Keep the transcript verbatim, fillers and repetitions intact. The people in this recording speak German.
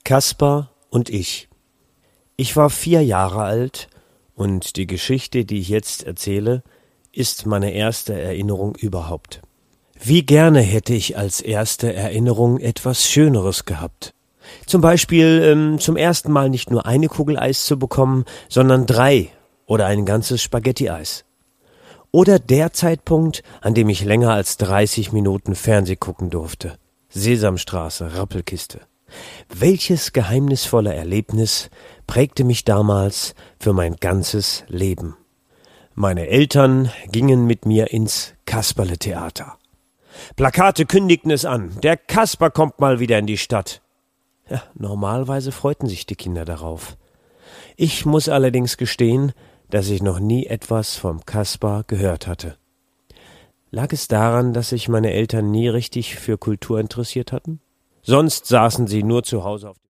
Kaspar und ich. Ich war vier Jahre alt und die Geschichte, die ich jetzt erzähle, ist meine erste Erinnerung überhaupt. Wie gerne hätte ich als erste Erinnerung etwas Schöneres gehabt. Zum Beispiel ähm, zum ersten Mal nicht nur eine Kugel Eis zu bekommen, sondern drei oder ein ganzes Spaghetti-Eis. Oder der Zeitpunkt, an dem ich länger als dreißig Minuten Fernseh gucken durfte. Sesamstraße, Rappelkiste. Welches geheimnisvolle Erlebnis prägte mich damals für mein ganzes Leben? Meine Eltern gingen mit mir ins Kasperle-Theater. Plakate kündigten es an, der Kasper kommt mal wieder in die Stadt. Ja, normalerweise freuten sich die Kinder darauf. Ich muss allerdings gestehen, dass ich noch nie etwas vom Kasper gehört hatte. Lag es daran, dass sich meine Eltern nie richtig für Kultur interessiert hatten? Sonst saßen sie nur zu Hause auf